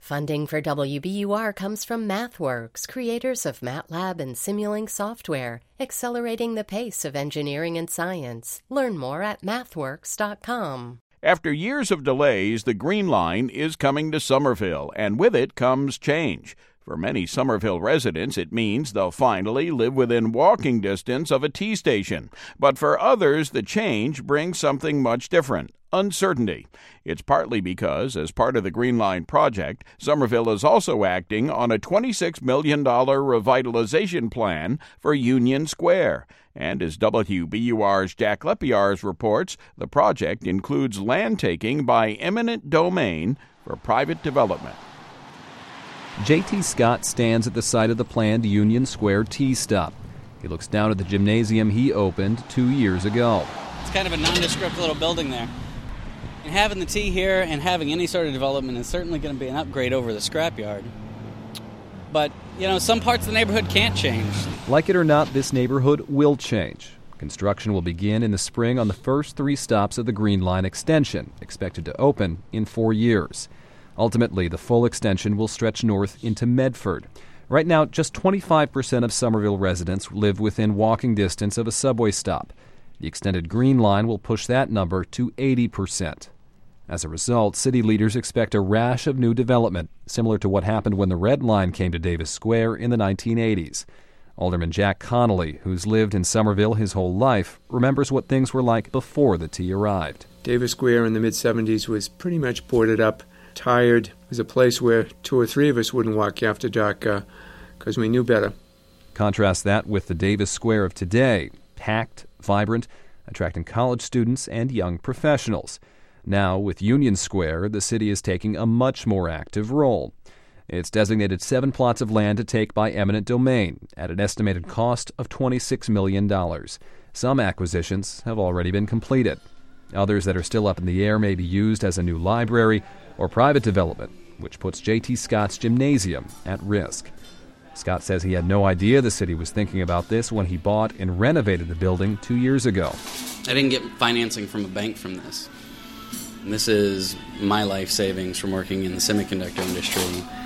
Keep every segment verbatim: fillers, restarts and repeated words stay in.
Funding for W B U R comes from MathWorks, creators of MATLAB and Simulink software, accelerating the pace of engineering and science. Learn more at mathworks dot com. After years of delays, the Green Line is coming to Somerville, and with it comes change. For many Somerville residents, it means they'll finally live within walking distance of a T station. But for others, the change brings something much different: uncertainty. It's partly because, as part of the Green Line project, Somerville is also acting on a twenty-six million dollars revitalization plan for Union Square. And as W B U R's Jack Lepiarz reports, the project includes land taking by eminent domain for private development. J T Scott stands at the site of the planned Union Square T-stop. He looks down at the gymnasium he opened two years ago. It's kind of a nondescript little building there. And having the T here and having any sort of development is certainly going to be an upgrade over the scrapyard. But, you know, some parts of the neighborhood can't change. Like it or not, this neighborhood will change. Construction will begin in the spring on the first three stops of the Green Line extension, expected to open in four years. Ultimately, the full extension will stretch north into Medford. Right now, just twenty-five percent of Somerville residents live within walking distance of a subway stop. The extended Green Line will push that number to eighty percent. As a result, city leaders expect a rash of new development, similar to what happened when the Red Line came to Davis Square in the nineteen eighties. Alderman Jack Connolly, who's lived in Somerville his whole life, remembers what things were like before the T arrived. Davis Square in the mid-seventies was pretty much boarded up, tired. It was a place where two or three of us wouldn't walk after dark because uh, we knew better. Contrast that with the Davis Square of today, packed, vibrant, attracting college students and young professionals. Now, with Union Square, the city is taking a much more active role. It's designated seven plots of land to take by eminent domain at an estimated cost of twenty-six million dollars. Some acquisitions have already been completed. Others that are still up in the air may be used as a new library or private development, which puts J T Scott's gymnasium at risk. Scott says he had no idea the city was thinking about this when he bought and renovated the building two years ago. I didn't get financing from a bank from this. And this is my life savings from working in the semiconductor industry.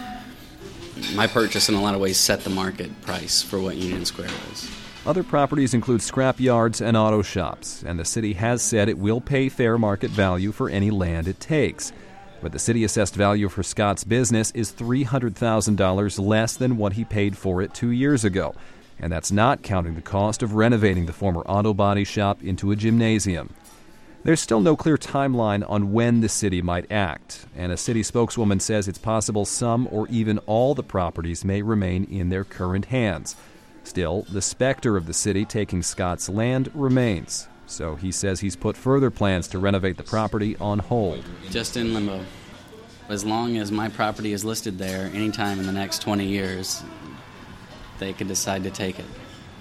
My purchase in a lot of ways set the market price for what Union Square is. Other properties include scrap yards and auto shops, and the city has said it will pay fair market value for any land it takes. But the city-assessed value for Scott's business is three hundred thousand dollars less than what he paid for it two years ago, and that's not counting the cost of renovating the former auto body shop into a gymnasium. There's still no clear timeline on when the city might act, and a city spokeswoman says it's possible some or even all the properties may remain in their current hands. Still, the specter of the city taking Scott's land remains, so he says he's put further plans to renovate the property on hold. Just in limbo. As long as my property is listed there anytime in the next twenty years, they could decide to take it.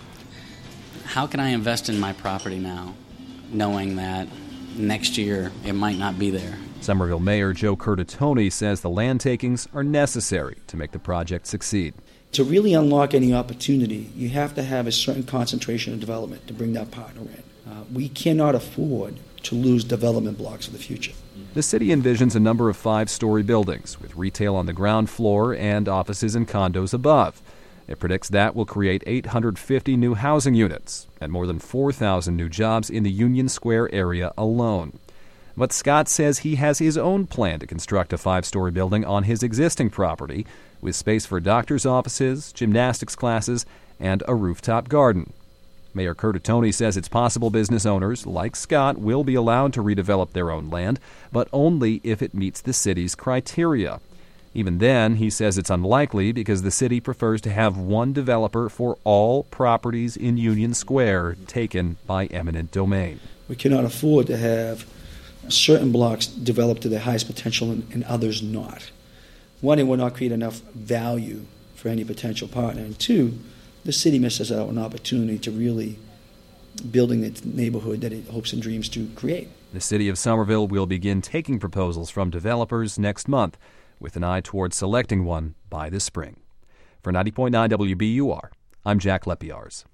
How can I invest in my property now, knowing that next year it might not be there? Somerville Mayor Joe Curtatone says the land takings are necessary to make the project succeed. To really unlock any opportunity, you have to have a certain concentration of development to bring that partner in. Uh, we cannot afford to lose development blocks for the future. The city envisions a number of five-story buildings with retail on the ground floor and offices and condos above. It predicts that will create eight hundred fifty new housing units and more than four thousand new jobs in the Union Square area alone. But Scott says he has his own plan to construct a five-story building on his existing property with space for doctors' offices, gymnastics classes, and a rooftop garden. Mayor Curtatone says it's possible business owners, like Scott, will be allowed to redevelop their own land, but only if it meets the city's criteria. Even then, he says it's unlikely because the city prefers to have one developer for all properties in Union Square taken by eminent domain. We cannot afford to have certain blocks developed to their highest potential and, and others not. One, it will not create enough value for any potential partner. And two, the city misses out on an opportunity to really building the neighborhood that it hopes and dreams to create. The city of Somerville will begin taking proposals from developers next month, with an eye toward selecting one by the spring. For ninety point nine W B U R, I'm Jack Lepiarz.